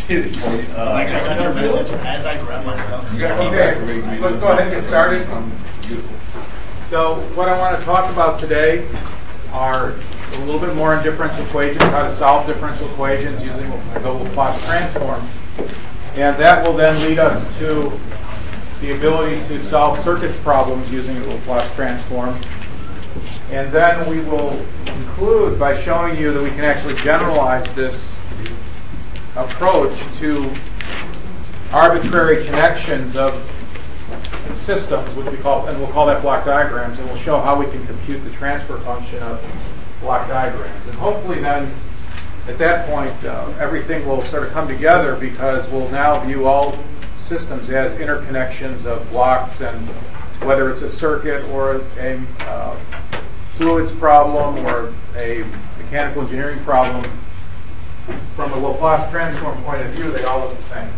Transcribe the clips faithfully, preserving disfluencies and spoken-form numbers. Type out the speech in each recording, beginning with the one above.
get it for you. Uh, I got your message as I grab my stuff. You gotta keep Okay, it. let's go ahead and get started. Beautiful. So what I want to talk about today are a little bit more on differential equations, how to solve differential equations using the Laplace transform. And that will then lead us to the ability to solve circuits problems using the Laplace transform. And then we will conclude by showing you that we can actually generalize this approach to arbitrary connections of systems, which we call, and we'll call that block diagrams, and we'll show how we can compute the transfer function of block diagrams. And hopefully then, at that point, uh, everything will sort of come together because we'll now view all systems as interconnections of blocks, and whether it's a circuit or a uh, fluids problem or a mechanical engineering problem, from a Laplace transform point of view, they all look the same.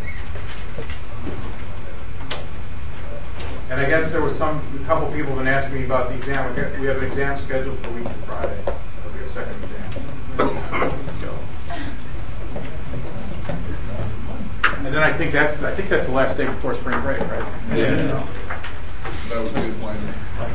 And I guess there was some, a couple people have been asking me about the exam. We have, we have an exam scheduled for week to Friday. There'll be a second exam. So. And then I think that's I think that's the last day before spring break, right? Yeah. So. That was a good plan.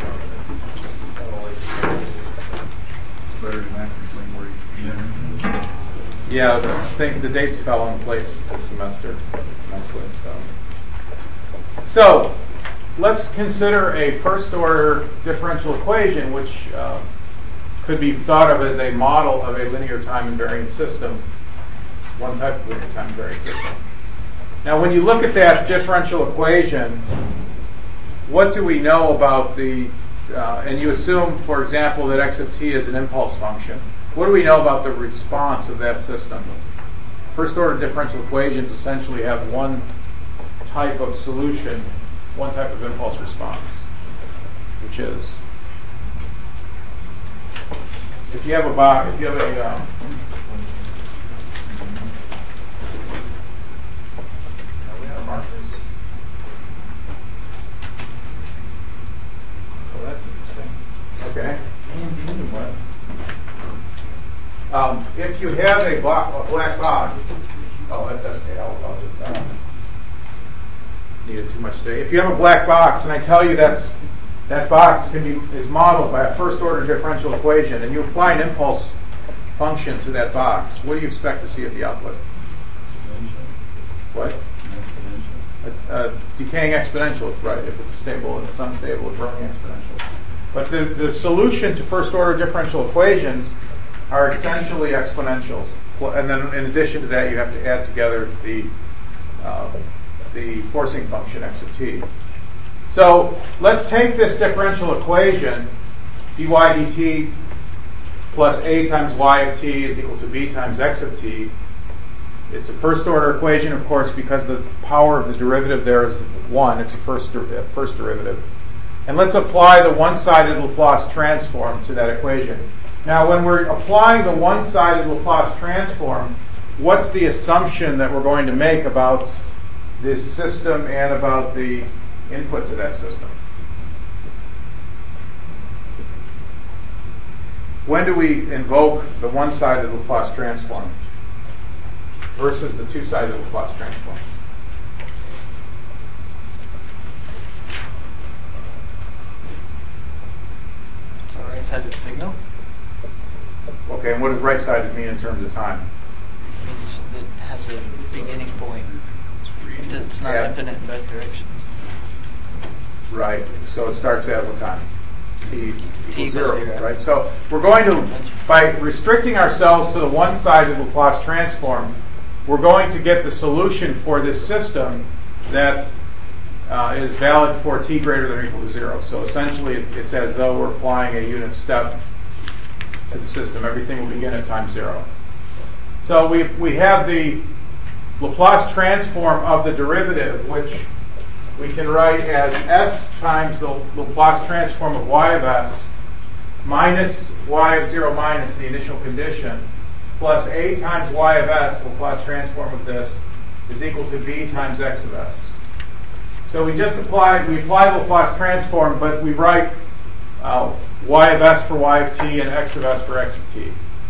Better than that spring break. Yeah. Yeah, the, thing, the dates fell in place this semester mostly. So. So. Let's consider a first-order differential equation, which uh, could be thought of as a model of a linear time invariant system, one type of linear time invariant system. Now, when you look at that differential equation, what do we know about the, uh, and you assume, for example, that x of t is an impulse function. What do we know about the response of that system? First-order differential equations essentially have one type of solution, one type of impulse response, which is if you have a box, if you have a um, we have markers. Oh, that's interesting. Okay. Um, if you have a, block, a black box, oh, that doesn't help. I'll just. Uh, Needed too much today. If you have a black box, and I tell you that's that box can be is modeled by a first-order differential equation, and you apply an impulse function to that box, what do you expect to see at the output? What? A, a decaying exponential, right? If it's stable and it's unstable, a growing exponential. But the the solution to first-order differential equations are essentially exponentials, and then in addition to that, you have to add together the uh, the forcing function x of t. So let's take this differential equation, dy dt plus a times y of t is equal to b times x of t. It's a first order equation, of course, because the power of the derivative there is one. It's a first, der- first derivative. And let's apply the one-sided Laplace transform to that equation. Now, when we're applying the one-sided Laplace transform, what's the assumption that we're going to make about this system and about the inputs of that system? When do we invoke the one-sided Laplace transform versus the two-sided Laplace transform? So right-sided signal? Okay, and what does right-sided mean in terms of time? It means that it has a beginning point. It's not Yeah. infinite in both directions. Right. So it starts at what time? T equals T zero, equals zero. right? So we're going to, by restricting ourselves to the one-sided Laplace transform, we're going to get the solution for this system that uh, is valid for t greater than or equal to zero. So essentially, it, it's as though we're applying a unit step to the system. Everything will begin at time zero. So we we have the Laplace transform of the derivative, which we can write as s times the Laplace transform of y of s minus y of zero minus the initial condition plus a times y of s, Laplace transform of this, is equal to b times x of s. So we just apply, we apply the Laplace transform, but we write uh, y of s for y of t and x of s for x of t.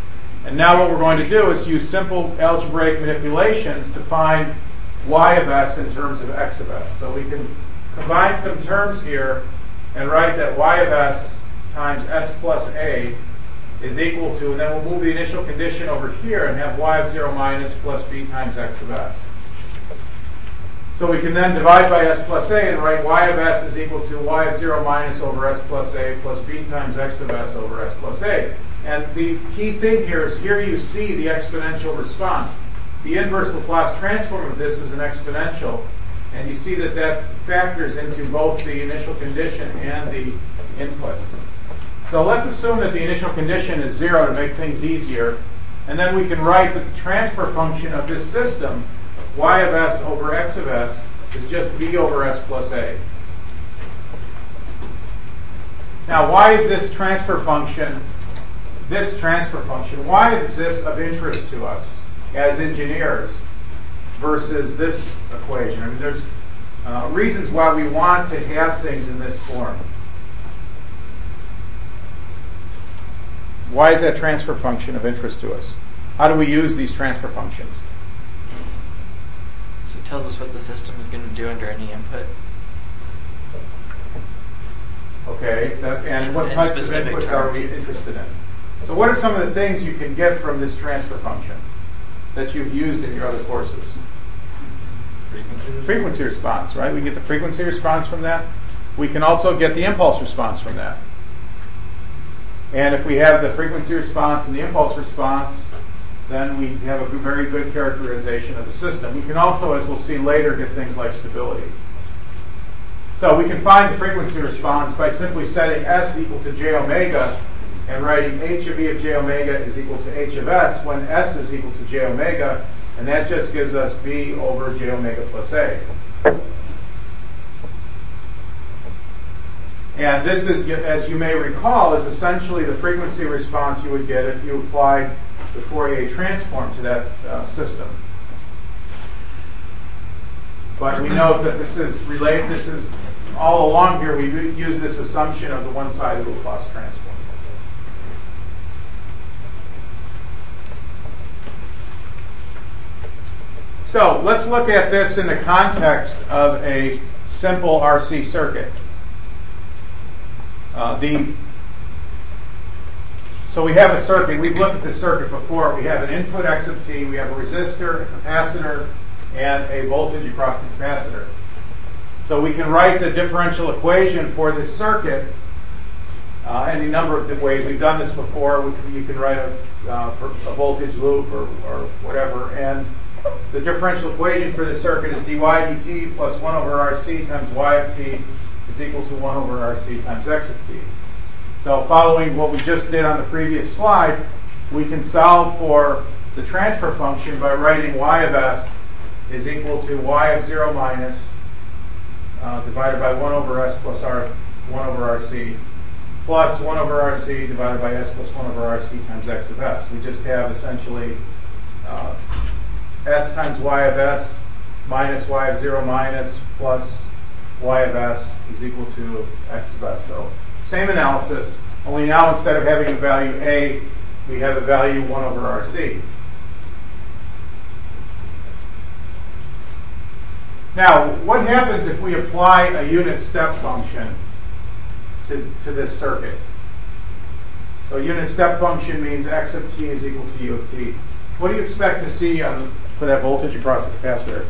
And now what we're going to do is use simple algebraic manipulations to find y of s in terms of x of s. So we can combine some terms here and write that y of s times s plus a is equal to, and then we'll move the initial condition over here and have y of zero minus plus b times x of s. So we can then divide by s plus a and write y of s is equal to y of zero minus over s plus a plus b times x of s over s plus a. And the key thing here is here you see the exponential response. The inverse Laplace transform of this is an exponential, and you see that that factors into both the initial condition and the input. So let's assume that the initial condition is zero to make things easier, and then we can write that the transfer function of this system, y of s over x of s, is just b over s plus a. Now, why is this transfer function, this transfer function, why is this of interest to us as engineers versus this equation? I mean, there's uh, reasons why we want to have things in this form. Why is that transfer function of interest to us? How do we use these transfer functions? So it tells us what the system is going to do under any input. Okay, that, and In- what in types of specific inputs are we terms. interested in? So what are some of the things you can get from this transfer function that you've used in your other courses? Frequency. Frequency response, right? We can get the frequency response from that. We can also get the impulse response from that. And if we have the frequency response and the impulse response, then we have a very good characterization of the system. We can also, as we'll see later, get things like stability. So we can find the frequency response by simply setting s equal to j omega and writing h of e of j omega is equal to h of s when s is equal to j omega, and that just gives us b over j omega plus a. And this, is, as you may recall, is essentially the frequency response you would get if you applied the Fourier transform to that uh, system. But we know that this is related. This is all along here. We use this assumption of the one-sided Laplace transform. So let's look at this in the context of a simple R C circuit. Uh, the so we have a circuit. We've looked at this circuit before. We have an input x of t. We have a resistor, a capacitor, and a voltage across the capacitor. So we can write the differential equation for this circuit uh, any number of ways. We've done this before. We can, you can write a, uh, a voltage loop or, or whatever. And the differential equation for the circuit is dy dt plus one over rc times y of t is equal to one over rc times x of t. So following what we just did on the previous slide, we can solve for the transfer function by writing y of s is equal to y of zero minus uh, divided by one over s plus r, one over rc, plus one over rc divided by s plus one over rc times x of s. We just have essentially uh, s times y of s minus y of zero minus plus y of s is equal to x of s. So same analysis, only now instead of having the value a, we have the value one over rc. Now, what happens if we apply a unit step function to, to this circuit? So unit step function means x of t is equal to u of t. What do you expect to see on, for that voltage across the capacitor?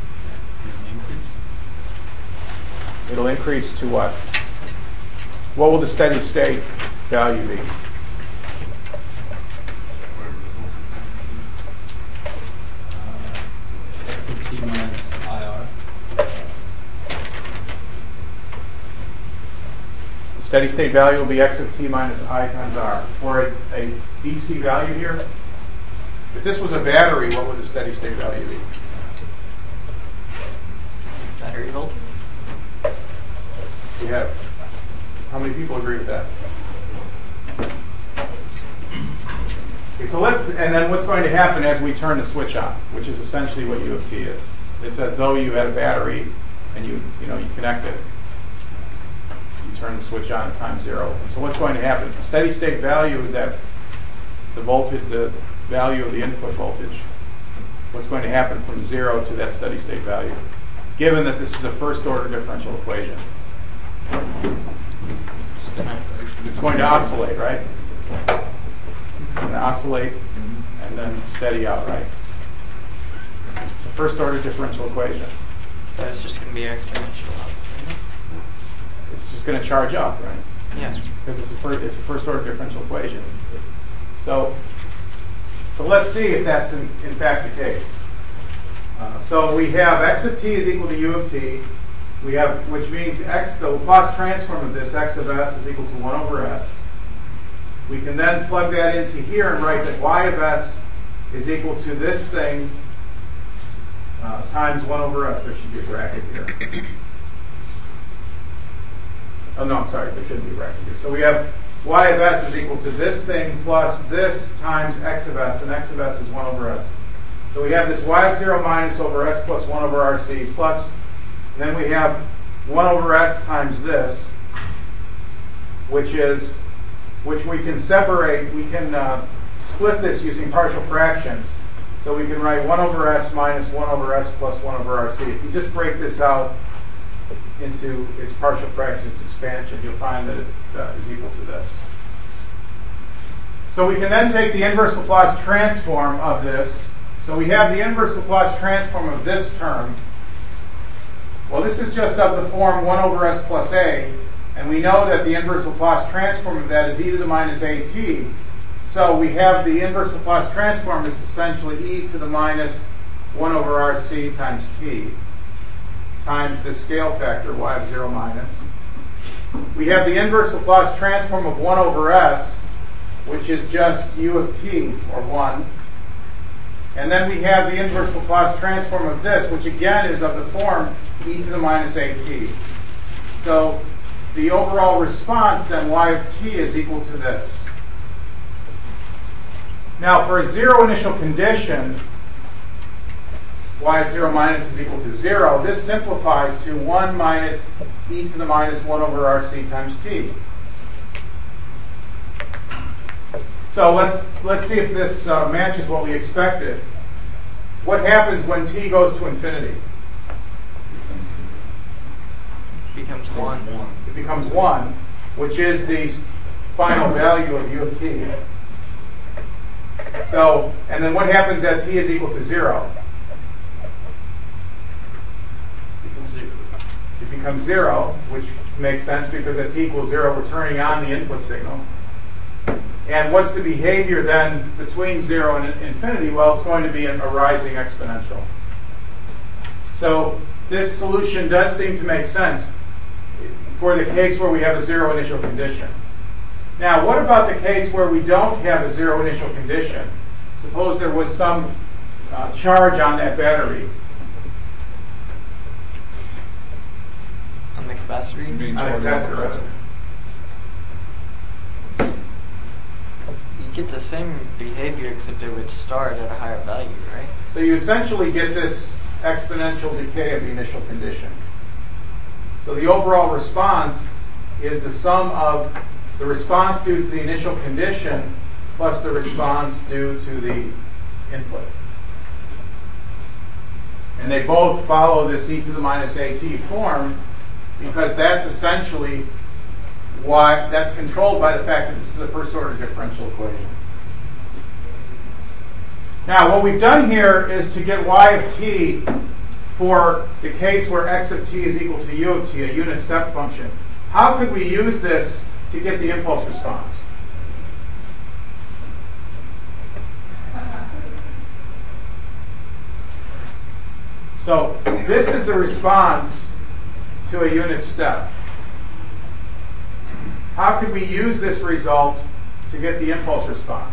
It'll increase to what? What will the steady state value be? X of t minus I R. The steady state value will be x of t minus I times r. For a, a D C value here, if this was a battery, what would the steady state value be? Battery voltage. We have. How many people agree with that? Okay, so let's, and then what's going to happen as we turn the switch on, which is essentially what U of T is. It's as though you had a battery and you, you know, you connect it. You turn the switch on at time zero. So what's going to happen? The steady state value is that the voltage, the value of the input voltage, what's going to happen from zero to that steady state value, given that this is a first order differential equation. It's going to oscillate, right? It's going to oscillate and then steady out, right? It's a first order differential equation. So it's just going to be exponential up, isn't it? It's just going to charge up, right? Yeah. Because it's a first, it's a first order differential equation. So, so let's see if that's in, in fact the case. Uh, so we have x of t is equal to u of t. We have, which means x, the Laplace transform of this x of s is equal to one over s. We can then plug that into here and write that y of s is equal to this thing uh, times one over s. There should be a bracket here. Oh no, I'm sorry, there shouldn't be a bracket here. So we have y of s is equal to this thing plus this times x of s, and x of s is one over s. So we have this y of zero minus over s plus one over rc plus, and then we have one over s times this, which is, which we can separate, we can uh, split this using partial fractions. So we can write one over s minus one over s plus one over rc. If you just break this out into its partial fractions expansion, you'll find that it uh, is equal to this. So we can then take the inverse Laplace transform of this. So we have the inverse Laplace transform of this term. Well, this is just of the form one over s plus a, and we know that the inverse Laplace transform of that is e to the minus at. So we have the inverse Laplace transform is essentially e to the minus one over rc times t times the scale factor y of zero minus. We have the inverse Laplace transform of one over s, which is just u of t, or one. And then we have the inverse Laplace transform of this, which again is of the form e to the minus at. So the overall response then, y of t, is equal to this. Now for a zero initial condition, y of zero minus is equal to zero. This simplifies to one minus e to the minus one over rc times t. So let's let's see if this uh, matches what we expected. What happens when t goes to infinity? It becomes one. It becomes one, which is the final value of u of t. So, and then what happens at t is equal to zero? It becomes zero, which makes sense because at t equals zero, we're turning on the input signal. And what's the behavior then between zero and infinity? Well, it's going to be a rising exponential. So this solution does seem to make sense for the case where we have a zero initial condition. Now, what about the case where we don't have a zero initial condition? Suppose there was some uh, charge on that battery. On the capacitor? On the capacitor. You get the same behavior, except it would start at a higher value, right? So you essentially get this exponential decay of the initial condition. So the overall response is the sum of the response due to the initial condition plus the response due to the input. And they both follow this e to the minus at form because that's essentially why that's controlled by the fact that this is a first order differential equation. Now what we've done here is to get y of t for the case where x of t is equal to u of t, a unit step function. How could we use this to get the impulse response? So this is the response to a unit step. How could we use this result to get the impulse response?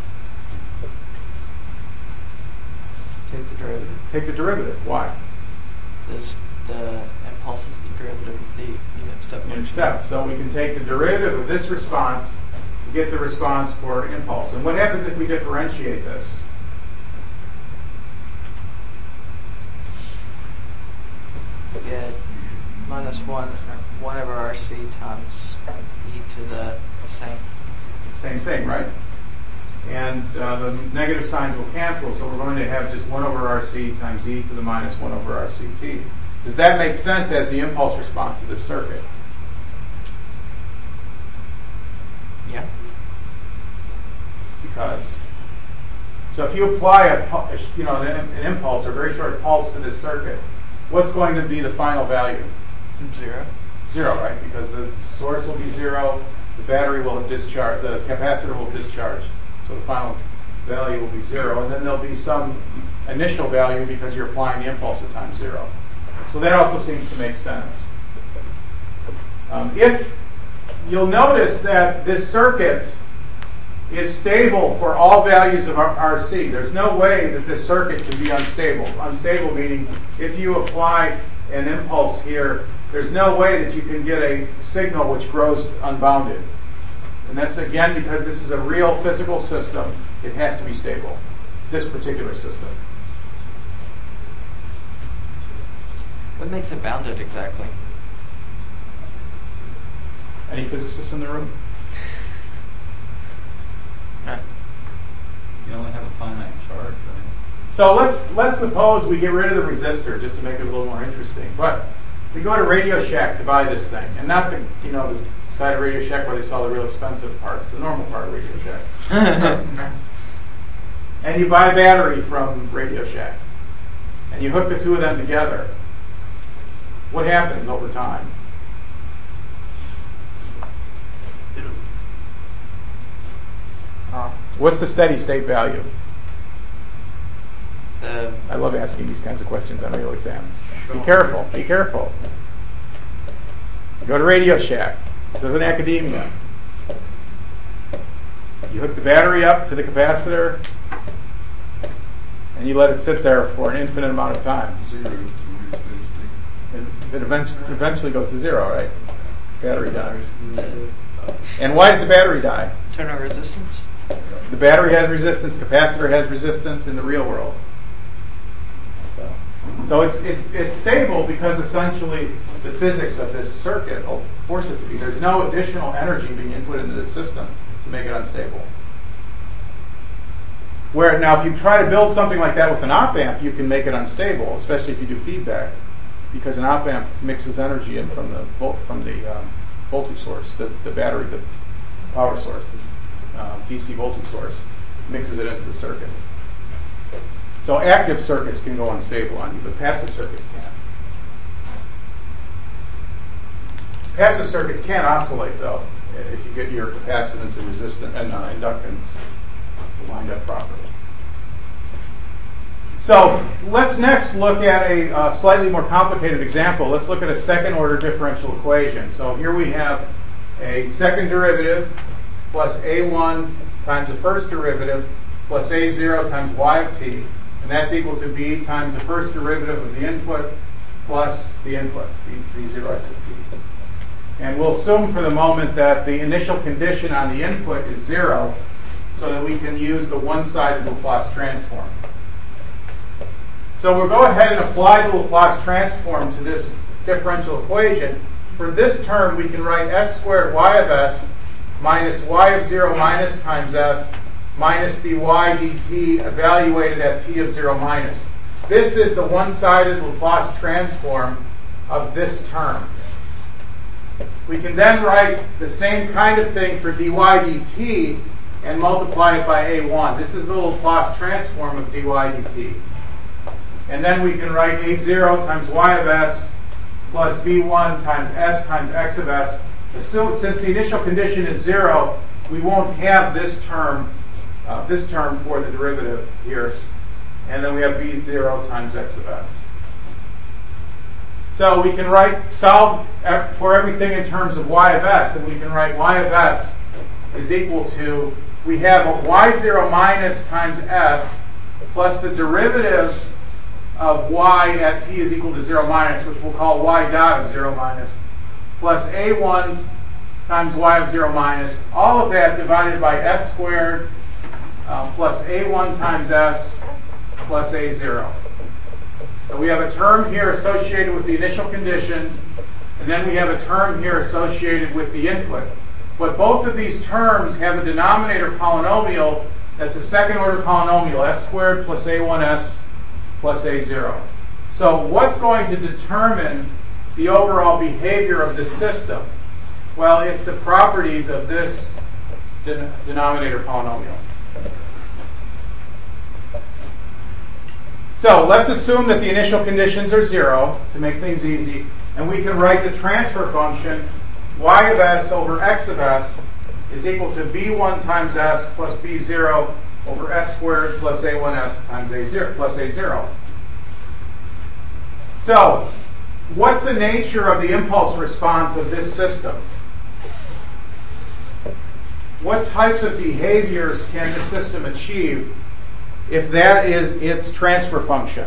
Take the derivative. Take the derivative. Why? This, the impulse is the derivative of the unit step. Unit step. So we can take the derivative of this response to get the response for impulse. And what happens if we differentiate this? We get minus one, one over rc times e to the same. Same thing, right? and uh, the negative signs will cancel, so we're going to have just one over R C times e to the minus one over R C t. Does that make sense as the impulse response to this circuit? Yeah. Because, so if you apply a, pu- you know, an, an impulse or a very short pulse to this circuit, what's going to be the final value? Zero. Zero, right? Because the source will be zero, the battery will have discharged, the capacitor will discharge. So the final value will be zero, and then there'll be some initial value because you're applying the impulse at time zero. So that also seems to make sense. Um, if you'll notice that this circuit is stable for all values of R C. There's no way that this circuit can be unstable. Unstable meaning if you apply an impulse here, there's no way that you can get a signal which grows unbounded. And that's again because this is a real physical system. It has to be stable. This particular system. What makes it bounded exactly? Any physicists in the room? Right. You only have a finite charge, right? So let's let's suppose we get rid of the resistor just to make it a little more interesting. But we go to Radio Shack to buy this thing, and not the you know the side of Radio Shack where they sell the real expensive parts, the normal part of Radio Shack. And you buy a battery from Radio Shack, and you hook the two of them together. What happens over time? What's the steady state value? The I love asking these kinds of questions on real exams. Be careful, be careful. You go to Radio Shack. This isn't academia. You hook the battery up to the capacitor, and you let it sit there for an infinite amount of time. Zero to steady state. It eventually, eventually goes to zero, right? Battery dies. And why does the battery die? internal resistance? The battery has resistance, capacitor has resistance in the real world. So, so it's, it's, it's stable because essentially the physics of this circuit will force it to be. There's no additional energy being input into the system to make it unstable. Where now if you try to build something like that with an op amp, you can make it unstable, especially if you do feedback, because an op amp mixes energy in from the volt, from the um, voltage source, the, the battery, the power source, the uh, D C voltage source, mixes it into the circuit. So active circuits can go unstable on you, but passive circuits can't. Passive circuits can oscillate though, if you get your capacitance and resistance and uh, inductance lined up properly. So let's next look at a uh, slightly more complicated example. Let's look at a second order differential equation. So here we have a second derivative plus a one times the first derivative plus a zero times y of t, and that's equal to b times the first derivative of the input plus the input, b, b zero x of t. And we'll assume for the moment that the initial condition on the input is zero, so that we can use the one-sided Laplace transform. So we'll go ahead and apply the Laplace transform to this differential equation. For this term, we can write s squared y of s minus y of zero minus times s minus dy dt evaluated at t of zero minus. This is the one-sided Laplace transform of this term. We can then write the same kind of thing for dy dt and multiply it by a one. This is the Laplace transform of dy dt. And then we can write a zero times y of s plus b one times s times x of s. So since the initial condition is zero, we won't have this term, uh, this term for the derivative here. And then we have b zero times x of s. So we can write, solve for everything in terms of y of s, and we can write y of s is equal to, we have a y zero minus times s plus the derivative of y at t is equal to zero minus, which we'll call y dot of zero minus, plus a one times y of zero minus, all of that divided by s squared uh, plus a one times s plus a zero. So we have a term here associated with the initial conditions, and then we have a term here associated with the input. But both of these terms have a denominator polynomial That's a second order polynomial, s squared plus a one s plus a zero. So what's going to determine the overall behavior of this system? Well, it's the properties of this den- denominator polynomial. So let's assume that the initial conditions are zero to make things easy, and we can write the transfer function y of s over x of s is equal to b one times s plus b zero over s squared plus a one s times a zero plus a zero. So, what's the nature of the impulse response of this system? What types of behaviors can the system achieve if that is its transfer function?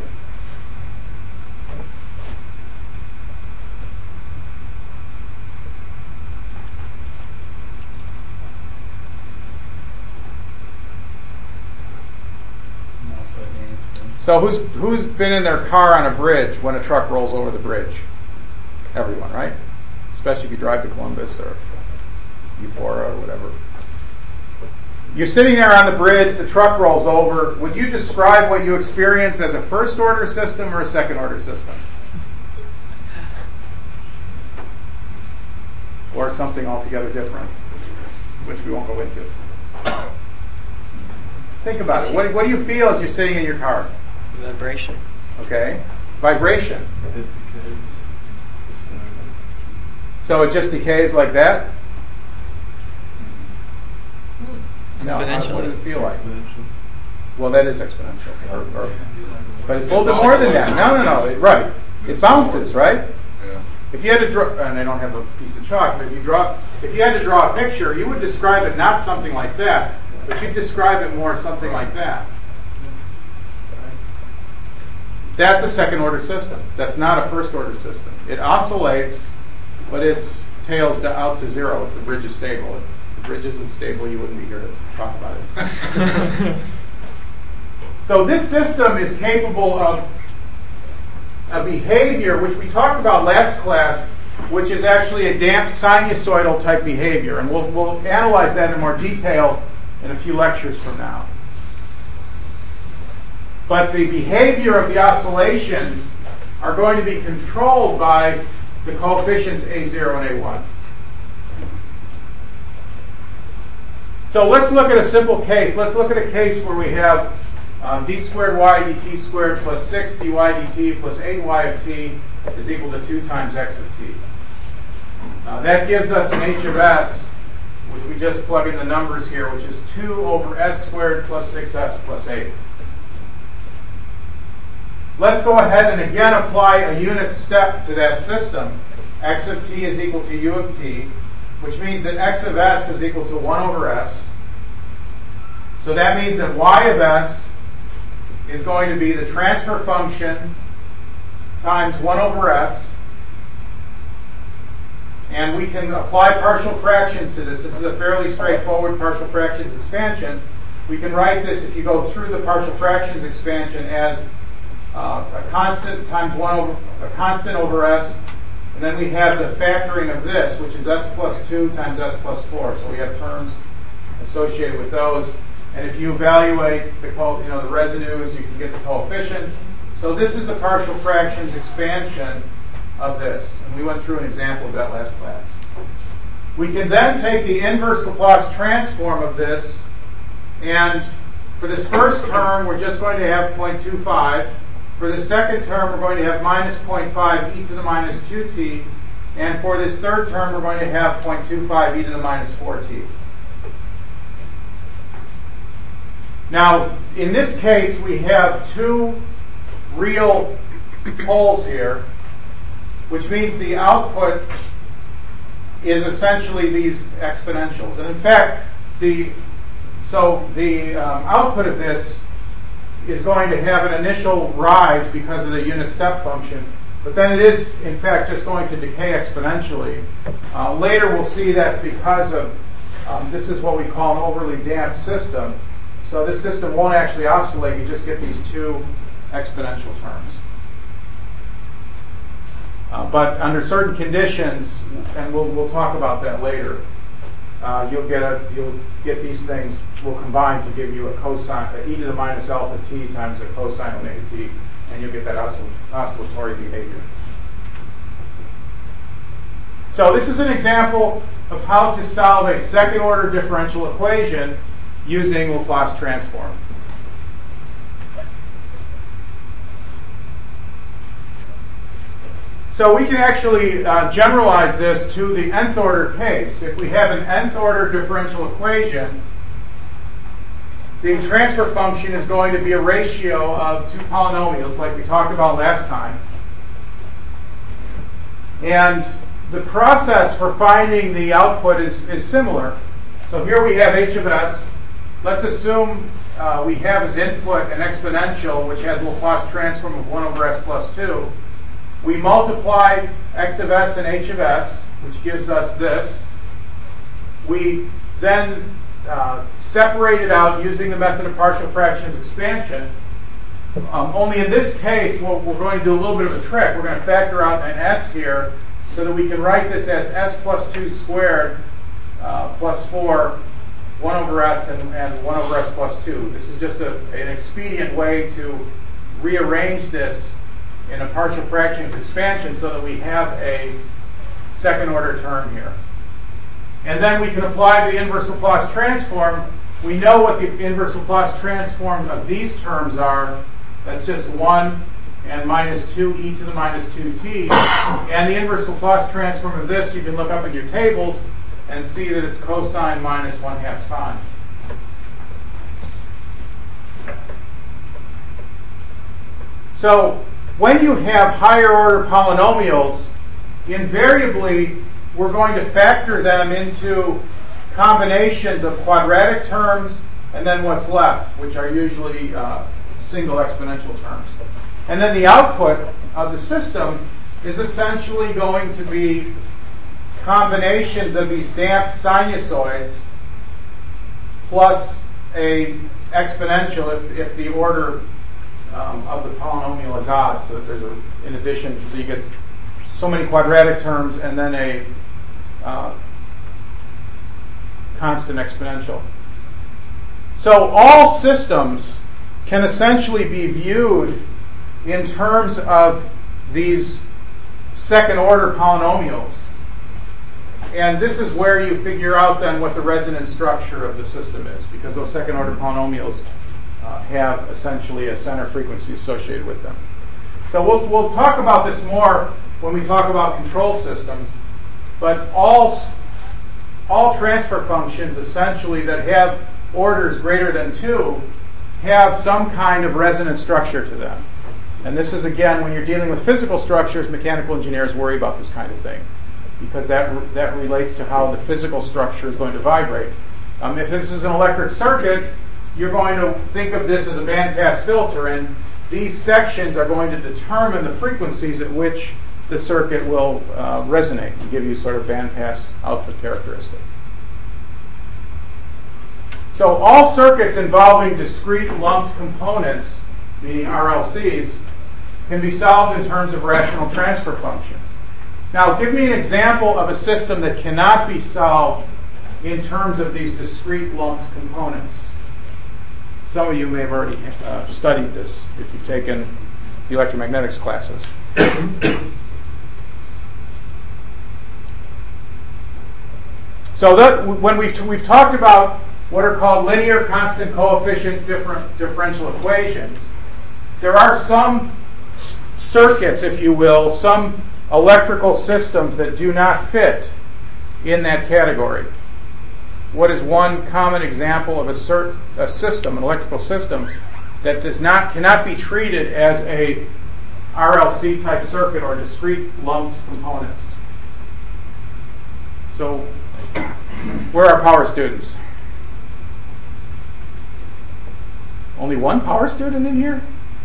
So who's who's been in their car on a bridge when a truck rolls over the bridge? Everyone, right? Especially if you drive to Columbus or Eupora or whatever. You're sitting there on the bridge, the truck rolls over. Would you describe what you experienced as a first order system or a second order system? Or something altogether different, which we won't go into. Think about it. What, what do you feel as you're sitting in your car? Vibration. Okay. Vibration. It decays. So it just decays like that? No, Exponentially. what does it feel like? Exponential. Well, that is exponential. Or, or, but it's a little bit more than that. No, no, no. It, right. It bounces, right? Yeah. If you had to draw, and I don't have a piece of chalk, but if you draw, if you had to draw a picture, you would describe it not something like that, but you'd describe it more something like that. That's a second order system. That's not a first order system. It oscillates, but it tails out to zero if the bridge is stable. If the bridge isn't stable, you wouldn't be here to talk about it. So this system is capable of a behavior which we talked about last class, which is actually a damped sinusoidal type behavior. And we'll, we'll analyze that in more detail in a few lectures from now. But the behavior of the oscillations are going to be controlled by the coefficients a zero and a one. So let's look at a simple case. Let's look at a case where we have um, d squared y dt squared plus six dy dt plus eight y of t is equal to two times x of t. Uh, that gives us an h of s, which we just plug in the numbers here, which is two over s squared plus six s plus eight. Let's go ahead and again apply a unit step to that system. X of t is equal to u of t, which means that x of s is equal to one over s. So that means that y of s is going to be the transfer function times one over s. And we can apply partial fractions to this. This is a fairly straightforward partial fractions expansion. We can write this, if you go through the partial fractions expansion, as uh, a constant times one over a constant over s, and then we have the factoring of this, which is s plus two times s plus four. So we have terms associated with those. And if you evaluate the co- you know the residues, you can get the coefficients. So this is the partial fractions expansion of this. And we went through an example of that last class. We can then take the inverse Laplace transform of this, and for this first term, we're just going to have zero point two five. For the second term, we're going to have minus zero point five e to the minus two t. And for this third term, we're going to have zero point two five e to the minus four t. Now, in this case, we have two real poles here, which means the output is essentially these exponentials. And in fact, the so the um, output of this is going to have an initial rise because of the unit step function, but then it is, in fact, just going to decay exponentially. Uh, later we'll see that's because of, um, this is what we call an overly damped system. So this system won't actually oscillate, you just get these two exponential terms. Uh, but under certain conditions, and we'll, we'll talk about that later, uh, you'll get a you'll get these things will combine to give you a cosine a e to the minus alpha t times a cosine omega t, and you'll get that oscill- oscillatory behavior. So this is an example of how to solve a second order differential equation using Laplace transform. So we can actually uh, generalize this to the nth order case. If we have an nth order differential equation, the transfer function is going to be a ratio of two polynomials like we talked about last time. And the process for finding the output is, is similar. So here we have h of s. Let's assume uh, we have as input an exponential which has a Laplace transform of one over s plus two. We multiply x of s and h of s, which gives us this. We then uh, separate it out using the method of partial fractions expansion. Um, only in this case, we're, we're going to do a little bit of a trick. We're going to factor out an s here so that we can write this as s plus two squared uh, plus four, one over s and, and one over s plus two. This is just a, an expedient way to rearrange this in a partial fractions expansion so that we have a second order term here. And then we can apply the inverse Laplace transform. We know what the inverse Laplace transform of these terms are. That's just one and minus two e to the minus two t. And the inverse Laplace transform of this you can look up in your tables and see that it's cosine minus one half sine. So when you have higher order polynomials, invariably we're going to factor them into combinations of quadratic terms and then what's left, which are usually uh, single exponential terms. And then the output of the system is essentially going to be combinations of these damped sinusoids plus a exponential if, if the order Um, of the polynomial is odd, so that there's a, in addition, so you get so many quadratic terms and then a uh, constant exponential. So all systems can essentially be viewed in terms of these second order polynomials. And this is where you figure out then what the resonance structure of the system is, because those second order polynomials Uh, have essentially a center frequency associated with them. So we'll, we'll talk about this more when we talk about control systems, but all, all transfer functions essentially that have orders greater than two have some kind of resonance structure to them. And this is, again, when you're dealing with physical structures, mechanical engineers worry about this kind of thing, because that, that relates to how the physical structure is going to vibrate. Um, if this is an electric circuit, you're going to think of this as a bandpass filter, and these sections are going to determine the frequencies at which the circuit will uh, resonate and give you sort of bandpass output characteristic. So all circuits involving discrete lumped components, meaning R L Cs, can be solved in terms of rational transfer functions. Now, give me an example of a system that cannot be solved in terms of these discrete lumped components. Some of you may have already uh, studied this if you've taken the electromagnetics classes. So that when we've, we've talked about what are called linear constant coefficient different differential equations, there are some circuits, if you will, some electrical systems that do not fit in that category. What is one common example of a, cert, a system, an electrical system, that does not cannot be treated as a R L C type circuit or discrete lumped components? So, where are power students? Only one power student in here?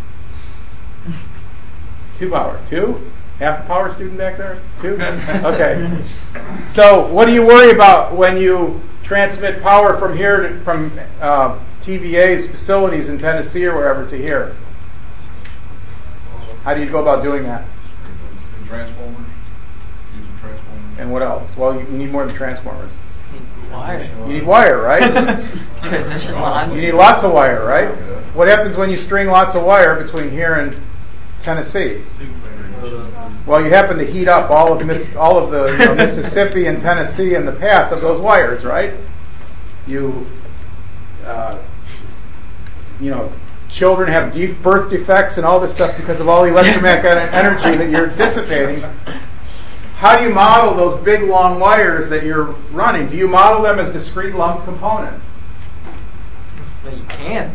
Two power. Two? Half a power student back there? Two? Okay. So, what do you worry about when you transmit power from here to, from uh, T V A's facilities in Tennessee or wherever to here? How do you go about doing that? And transformers, using transformers. And what else? Well, you need more than transformers. Wire. You need wire, right? Transmission lines. You need lots of wire, right? What happens when you string lots of wire between here and Tennessee? Well, you happen to heat up all of Miss, all of the you know, Mississippi and Tennessee in the path of those wires, right? You, uh, you know, children have de- birth defects and all this stuff because of all the electromagnetic energy that you're dissipating. How do you model those big long wires that you're running? Do you model them as discrete lump components? Well, you can.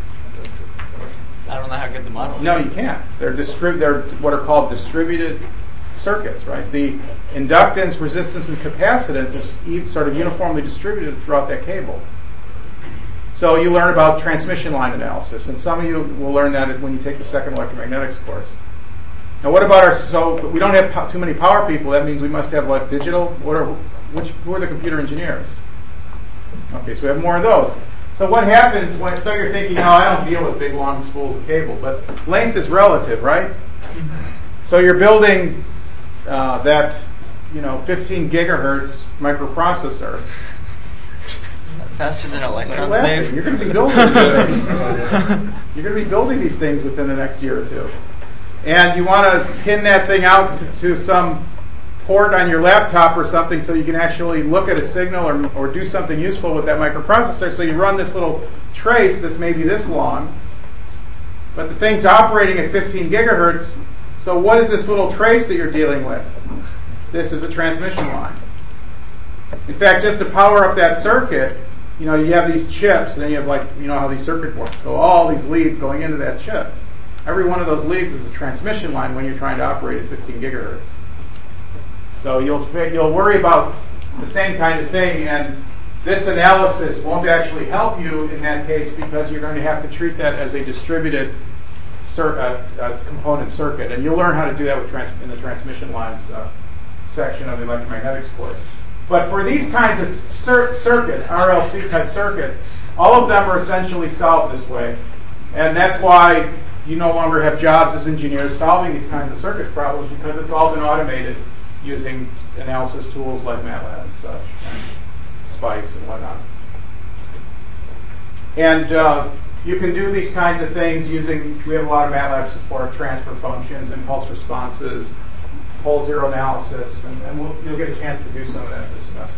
I don't know how good the model is. No, you can't. They're distri- They're what are called distributed circuits, right? The inductance, resistance, and capacitance is e- sort of uniformly distributed throughout that cable. So you learn about transmission line analysis, and some of you will learn that when you take the second electromagnetics course. Now, what about our? So we don't have po- too many power people. That means we must have what digital? What are which? Who are the computer engineers? Okay, so we have more of those. So what happens when? So you're thinking, oh, I don't deal with big long spools of cable, but length is relative, right? So you're building uh, that, you know, fifteen gigahertz microprocessor. Faster than electrons, You're Dave. You're going to be building these things. You're going to be building these things within the next year or two. And you want to pin that thing out to, to some port on your laptop or something so you can actually look at a signal or, or do something useful with that microprocessor. So you run this little trace that's maybe this long, but the thing's operating at fifteen gigahertz. So what is this little trace that you're dealing with? This is a transmission line. In fact, just to power up that circuit, you know, you have these chips, and then you have, like, you know how these circuit boards go, all these leads going into that chip. Every one of those leads is a transmission line when you're trying to operate at fifteen gigahertz. So you'll you'll worry about the same kind of thing, and this analysis won't actually help you in that case because you're going to have to treat that as a distributed cir- uh, uh, component circuit, and you'll learn how to do that with trans- in the transmission lines uh, section of the electromagnetics course. But for these kinds of cir- circuit, R L C type circuit, all of them are essentially solved this way, and that's why you no longer have jobs as engineers solving these kinds of circuit problems because it's all been automated using analysis tools like MATLAB and such, and SPICE and whatnot. And uh, you can do these kinds of things using, we have a lot of MATLAB support, transfer functions, impulse responses, whole zero analysis, and, and we'll, you'll get a chance to do some of that this semester.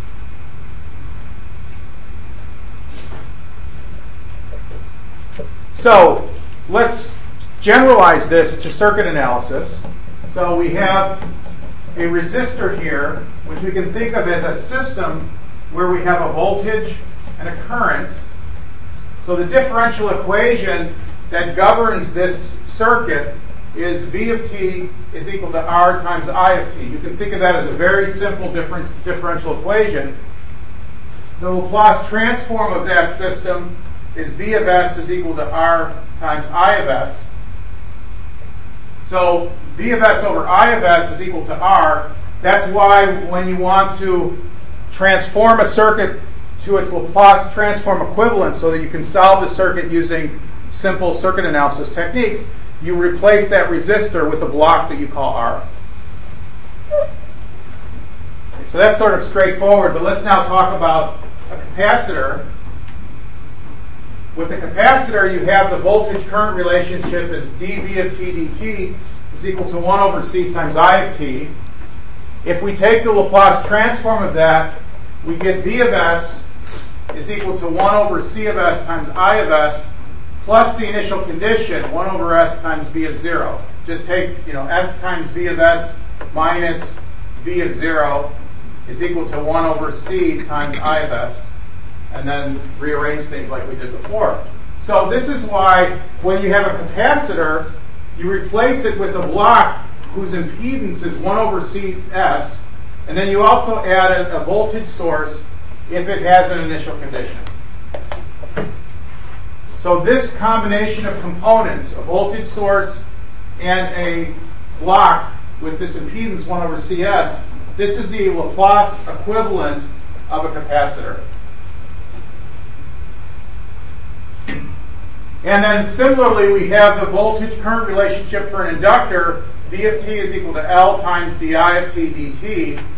So let's generalize this to circuit analysis. So we have a resistor here, which we can think of as a system where we have a voltage and a current. So the differential equation that governs this circuit is V of t is equal to R times I of t. You can think of that as a very simple difference, differential equation. The Laplace transform of that system is V of s is equal to R times I of s. So V of s over I of s is equal to R. That's why when you want to transform a circuit to its Laplace transform equivalent so that you can solve the circuit using simple circuit analysis techniques, you replace that resistor with a block that you call R. So that's sort of straightforward, but let's now talk about a capacitor. With a capacitor, you have the voltage-current relationship as dV of t dt is equal to one over c times I of t. If we take the Laplace transform of that, we get V of s is equal to one over c of s times I of s plus the initial condition, one over s times v of zero. Just take, you know, s times v of s minus v of zero is equal to one over c times I of s, and then rearrange things like we did before. So this is why when you have a capacitor, you replace it with a block whose impedance is one over cs, and then you also add a, a voltage source if it has an initial condition. So this combination of components, a voltage source and a block with this impedance one over cs, this is the Laplace equivalent of a capacitor. And then similarly, we have the voltage-current relationship for an inductor. V of t is equal to L times di of t dt.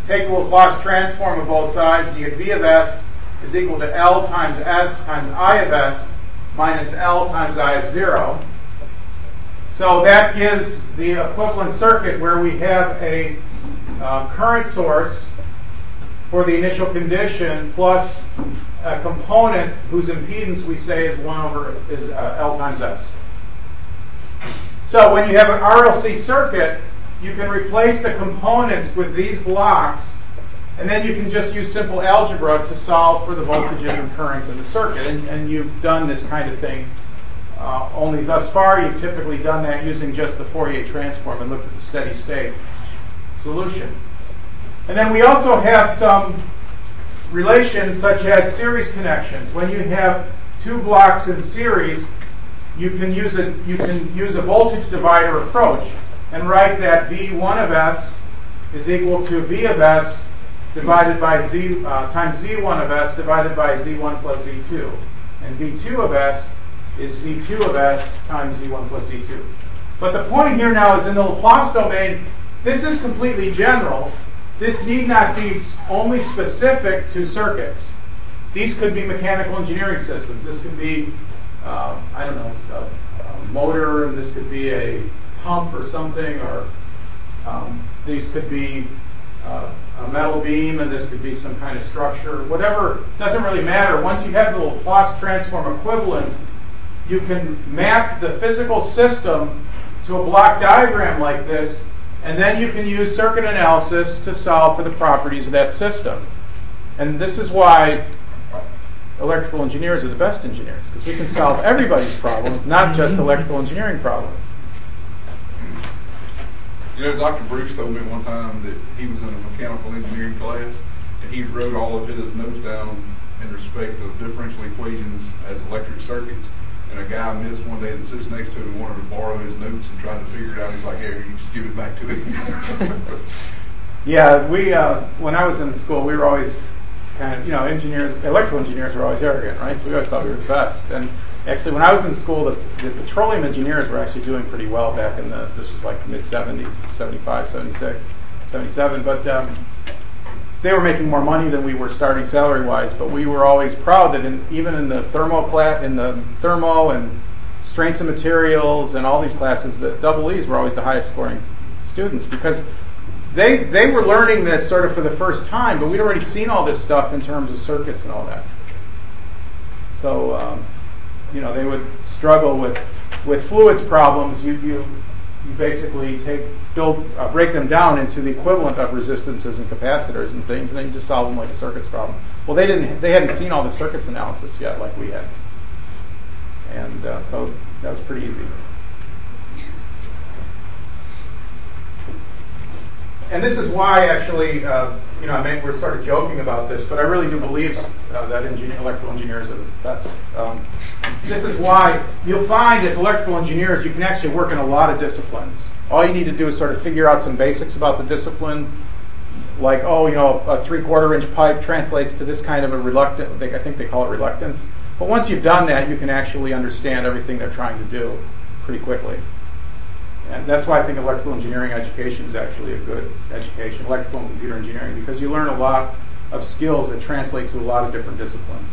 take the Laplace transform of both sides, and you get V of S is equal to L times S times I of S minus L times I of zero. So that gives the equivalent circuit where we have a uh, current source for the initial condition plus a component whose impedance we say is one over is uh, L times S. So when you have an R L C circuit, you can replace the components with these blocks, and then you can just use simple algebra to solve for the voltages and currents in the circuit. And, and you've done this kind of thing uh, only thus far. You've typically done that using just the Fourier transform and looked at the steady state solution. And then we also have some relations such as series connections. When you have two blocks in series, you can use a you can use a voltage divider approach and write that V one of S is equal to V of S divided by Z uh, times Z one of S divided by Z one plus Z two, and V two of S is Z two of S times Z one plus Z two. But the point here now is in the Laplace domain, this is completely general. This need not be only specific to circuits. These could be mechanical engineering systems. This could be, uh, I don't know, a, a motor, and this could be a pump or something, or um, these could be uh, a metal beam, and this could be some kind of structure. Whatever, doesn't really matter. Once you have the Laplace transform equivalence, you can map the physical system to a block diagram like this, and then you can use circuit analysis to solve for the properties of that system. And this is why electrical engineers are the best engineers, because we can solve everybody's problems, not just electrical engineering problems. You know, Doctor Bruce told me one time that he was in a mechanical engineering class, and he wrote all of his notes down in respect of differential equations as electric circuits. And a guy missed one day that sits next to him and wanted to borrow his notes and tried to figure it out. He's like, "Here, you just give it back to him." Yeah, we uh, when I was in school, we were always kind of, you know, engineers, electrical engineers were always arrogant, right? So we always thought we were the best. And actually, when I was in school, the, the petroleum engineers were actually doing pretty well back in the, this was like mid seventies, seventy-five, seventy-six, seventy-seven. But um, they were making more money than we were starting salary-wise. But we were always proud that in, even in the thermo class, in the thermo and strengths of materials and all these classes, the double E's were always the highest scoring students, because they they were learning this sort of for the first time, but we'd already seen all this stuff in terms of circuits and all that. So um, you know, they would struggle with with fluids problems. You you you basically take build uh, break them down into the equivalent of resistances and capacitors and things, and then you just solve them like a circuits problem. Well, they didn't they hadn't seen all the circuits analysis yet like we had, and uh, so that was pretty easy. And this is why, actually, uh, you know, I mean, we're sort of joking about this, but I really do believe uh, that engineer, electrical engineers are the best. Um, this is why you'll find as electrical engineers, you can actually work in a lot of disciplines. All you need to do is sort of figure out some basics about the discipline, like, oh, you know, a three-quarter inch pipe translates to this kind of a reluctant, I think they call it reluctance. But once you've done that, you can actually understand everything they're trying to do pretty quickly. And that's why I think electrical engineering education is actually a good education, electrical and computer engineering, because you learn a lot of skills that translate to a lot of different disciplines.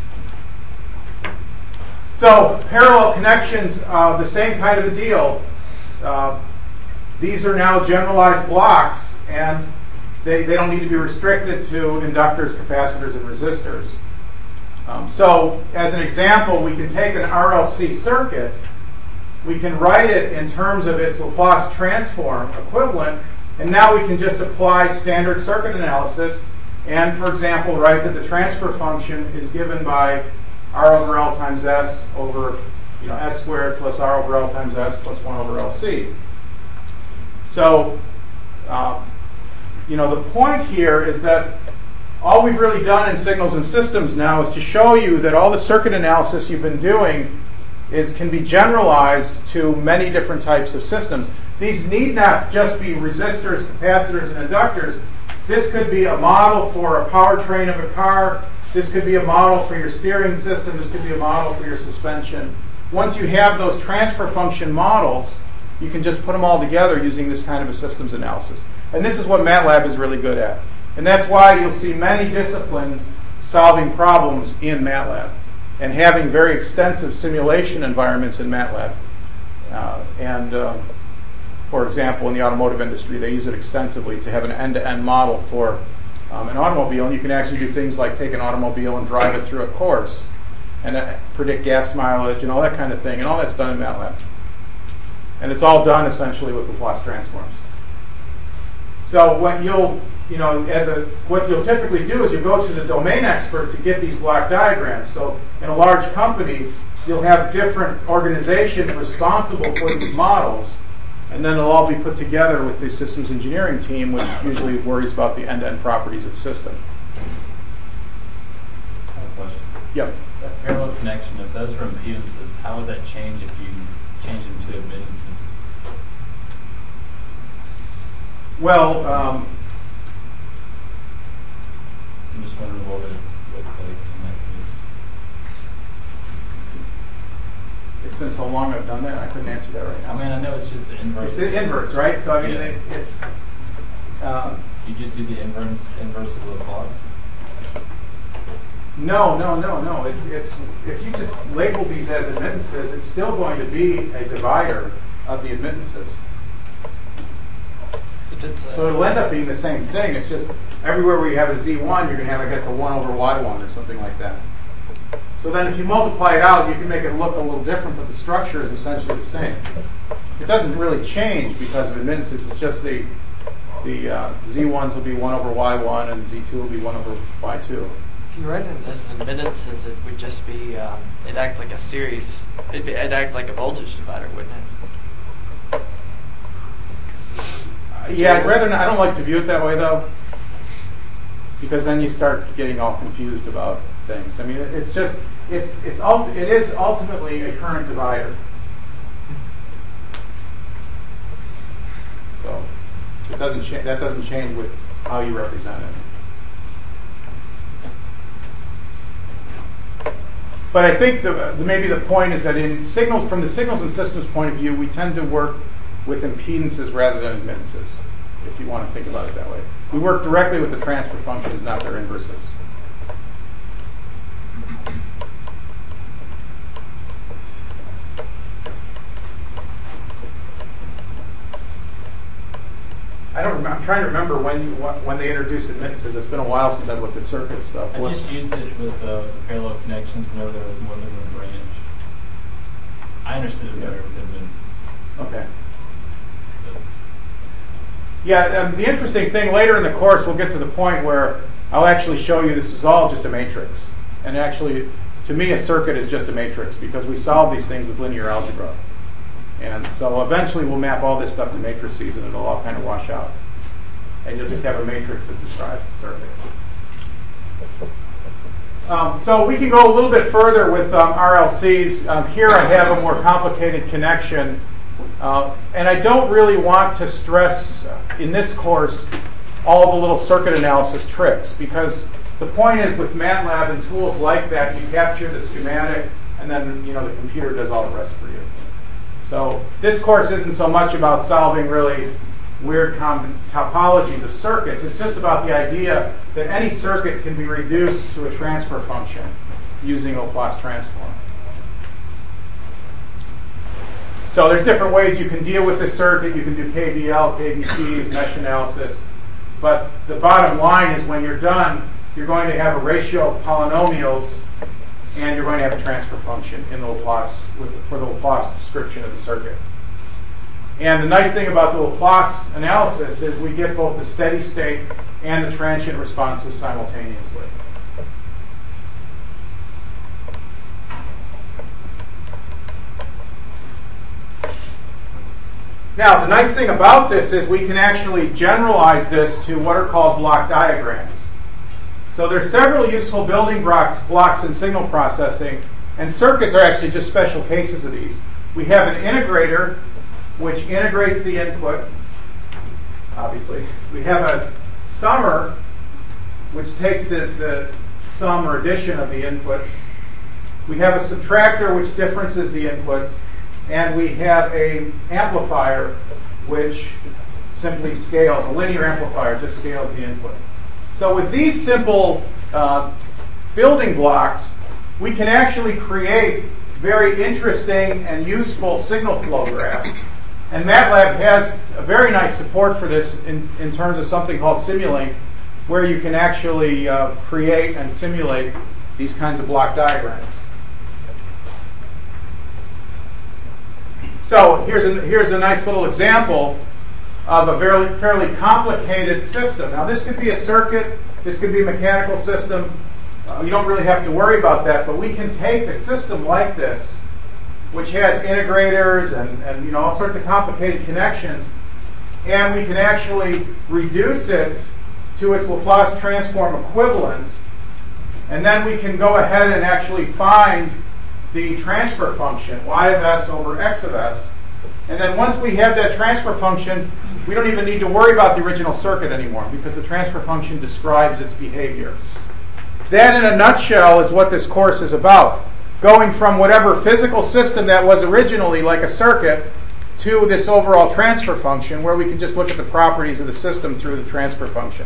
So, parallel connections, uh, the same kind of a deal. Uh, these are now generalized blocks, and they, they don't need to be restricted to inductors, capacitors, and resistors. Um, so, as an example, we can take an R L C circuit. We can write it in terms of its Laplace transform equivalent, and now we can just apply standard circuit analysis and, for example, write that the transfer function is given by R over L times S over, you know, S squared plus R over L times S plus one over L C. So, uh, you know, the point here is that all we've really done in signals and systems now is to show you that all the circuit analysis you've been doing is can be generalized to many different types of systems. These need not just be resistors, capacitors, and inductors. This could be a model for a powertrain of a car. This could be a model for your steering system. This could be a model for your suspension. Once you have those transfer function models, you can just put them all together using this kind of a systems analysis. And this is what MATLAB is really good at. And that's why you'll see many disciplines solving problems in MATLAB and having very extensive simulation environments in MATLAB. Uh, and uh, for example, in the automotive industry, they use it extensively to have an end-to-end model for um, an automobile. And you can actually do things like take an automobile and drive it through a course and uh, predict gas mileage and all that kind of thing. And all that's done in MATLAB. And it's all done essentially with Laplace transforms. So what you'll, you know, as a what you'll typically do is you go to the domain expert to get these block diagrams. So in a large company, you'll have different organizations responsible for these models, and then they'll all be put together with the systems engineering team, which usually worries about the end-to-end properties of the system. I have a question. Yep. That parallel connection, if those are impedances, how would that change if you change them to admittances? Well, um, I'm just wondering what would what they connect with. it's been so long I've done that, I couldn't answer that right now. I mean, I know it's just the inverse. It's the inverse, right? So I mean, Yeah. it, it's. Um, You just do the inverse inverse of the Laplace. No, no, no, no. It's it's if you just label these as admittances, it's still going to be a divider of the admittances. So, it's, uh, So it'll end up being the same thing. It's just everywhere where you have a z one, you're going to have, I guess, a one over y one or something like that. So then if you multiply it out, you can make it look a little different, but the structure is essentially the same. It doesn't really change because of admittances. It's just the the uh, z ones will be one over y one and z two will be one over y two. If you write it as admittances, it would just be, um, it'd act like a series. It'd, be, it'd act like a voltage divider, wouldn't it? 'Cause Uh, yeah, I'd rather not, I don't like to view it that way though, because then you start getting all confused about things. I mean, it, it's just it's it's ult- it is ultimately a current divider. So it doesn't cha- that doesn't change with how you represent it. But I think the, the, maybe the point is that in signals, from the signals and systems point of view, we tend to work with impedances rather than admittances, if you want to think about it that way. We work directly with the transfer functions, not their inverses. I don't remember, I'm trying to remember when you, when they introduced admittances. It's been a while since I've looked at circuit stuff. I What- just used it with uh, the parallel connections whenever there was more than one branch. I understood it better with admittance. Okay. Yeah, um, the interesting thing, later in the course we'll get to the point where I'll actually show you this is all just a matrix. And actually, to me, a circuit is just a matrix because we solve these things with linear algebra. And so eventually we'll map all this stuff to matrices and it'll all kind of wash out. And you'll just have a matrix that describes the circuit. Um, so we can go a little bit further with um, R L Cs. Um, here I have a more complicated connection. Uh, and I don't really want to stress uh, in this course all the little circuit analysis tricks, because the point is with MATLAB and tools like that, you capture the schematic and then you know the computer does all the rest for you. So this course isn't so much about solving really weird com- topologies of circuits. It's just about the idea that any circuit can be reduced to a transfer function using Laplace transform. So there's different ways you can deal with this circuit. You can do K V L, K V Cs, mesh analysis. But the bottom line is when you're done, you're going to have a ratio of polynomials and you're going to have a transfer function in the Laplace with, for the Laplace description of the circuit. And the nice thing about the Laplace analysis is we get both the steady state and the transient responses simultaneously. Now, the nice thing about this is we can actually generalize this to what are called block diagrams. So there's several useful building blocks, blocks in signal processing, and circuits are actually just special cases of these. We have an integrator, which integrates the input, obviously. We have a summer, which takes the, the sum or addition of the inputs. We have a subtractor, which differences the inputs. And we have a amplifier, which simply scales. A linear amplifier just scales the input. So with these simple uh, building blocks, we can actually create very interesting and useful signal flow graphs. And MATLAB has a very nice support for this in, in terms of something called Simulink, where you can actually uh, create and simulate these kinds of block diagrams. So here's a, here's a nice little example of a very, fairly complicated system. Now this could be a circuit, this could be a mechanical system. Uh, you don't really have to worry about that, but we can take a system like this, which has integrators and, and you know all sorts of complicated connections, and we can actually reduce it to its Laplace transform equivalent, and then we can go ahead and actually find the transfer function, y of s over x of s. And then once we have that transfer function, we don't even need to worry about the original circuit anymore, because the transfer function describes its behavior. That, in a nutshell, is what this course is about. Going from whatever physical system that was originally, like a circuit, to this overall transfer function, where we can just look at the properties of the system through the transfer function.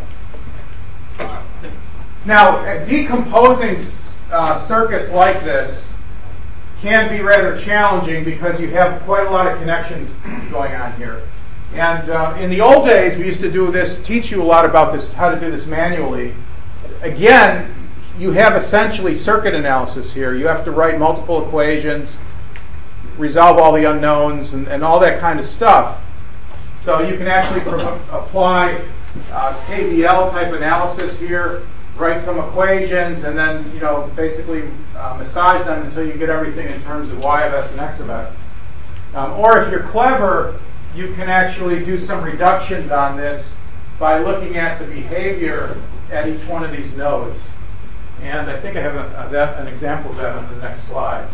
Now, decomposing uh, circuits like this can be rather challenging because you have quite a lot of connections going on here. And uh, in the old days, we used to do this, teach you a lot about this, how to do this manually. Again, you have essentially circuit analysis here. You have to write multiple equations, resolve all the unknowns, and, and all that kind of stuff. So you can actually pro- apply uh, K V L type analysis here, write some equations, and then you know basically uh, massage them until you get everything in terms of y of s and x of s. Um, or if you're clever, you can actually do some reductions on this by looking at the behavior at each one of these nodes. And I think I have a, a, that, an example of that on the next slide.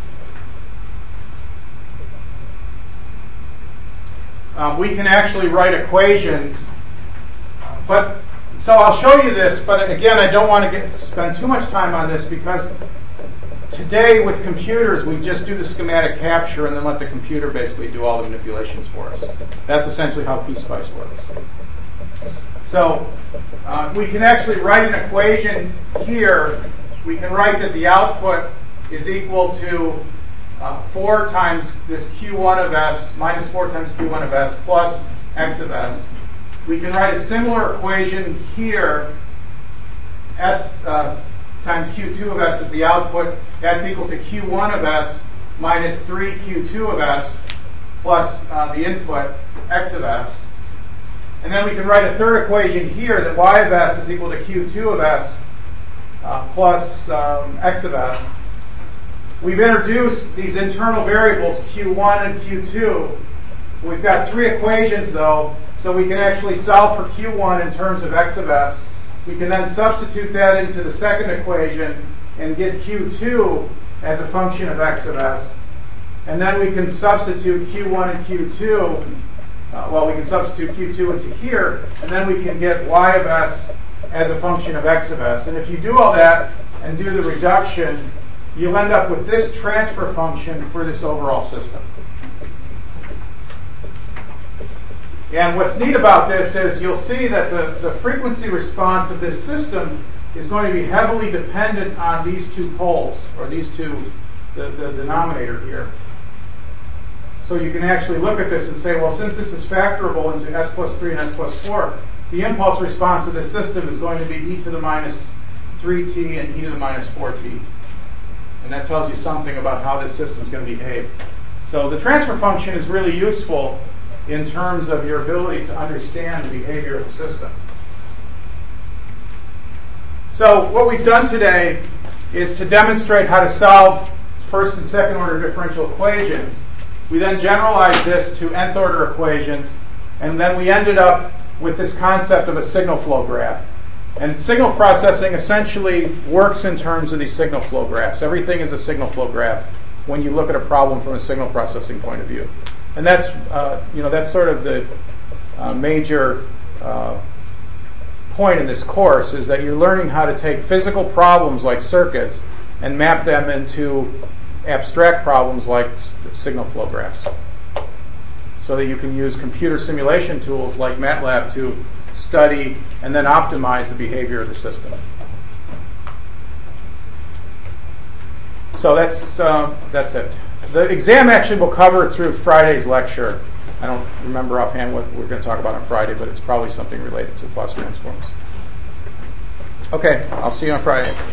Um, we can actually write equations, but so I'll show you this, but again, I don't want to get, spend too much time on this because today with computers, we just do the schematic capture and then let the computer basically do all the manipulations for us. That's essentially how PSpice works. So uh, we can actually write an equation here. We can write that the output is equal to uh, four times this Q one of S minus four times Q one of S plus X of S. We can write a similar equation here. S uh, times Q two of S is the output. That's equal to Q one of S minus three Q two of S plus uh, the input X of S. And then we can write a third equation here that y of s is equal to Q two of s uh, plus um, x of s. We've introduced these internal variables Q one and Q two. We've got three equations though, so we can actually solve for Q one in terms of x of s. We can then substitute that into the second equation and get Q two as a function of x of s. And then we can substitute Q one and Q two. Uh, well, we can substitute Q two into here, and then we can get y of s as a function of x of s. And if you do all that and do the reduction, you'll end up with this transfer function for this overall system. And what's neat about this is you'll see that the, the frequency response of this system is going to be heavily dependent on these two poles, or these two, the, the denominator here. So you can actually look at this and say, well, since this is factorable into s plus three and s plus four, the impulse response of this system is going to be e to the minus three t and e to the minus four t. And that tells you something about how this system is going to behave. So the transfer function is really useful in terms of your ability to understand the behavior of the system. So what we've done today is to demonstrate how to solve first and second order differential equations. We then generalized this to nth order equations, and then we ended up with this concept of a signal flow graph. And signal processing essentially works in terms of these signal flow graphs. Everything is a signal flow graph when you look at a problem from a signal processing point of view. And that's, uh, you know, that's sort of the uh, major uh, point in this course, is that you're learning how to take physical problems like circuits and map them into abstract problems like signal flow graphs, so that you can use computer simulation tools like MATLAB to study, and then optimize the behavior of the system. So that's uh, that's it. The exam actually will cover through Friday's lecture. I don't remember offhand what we're going to talk about on Friday, but it's probably something related to Laplace transforms. Okay, I'll see you on Friday.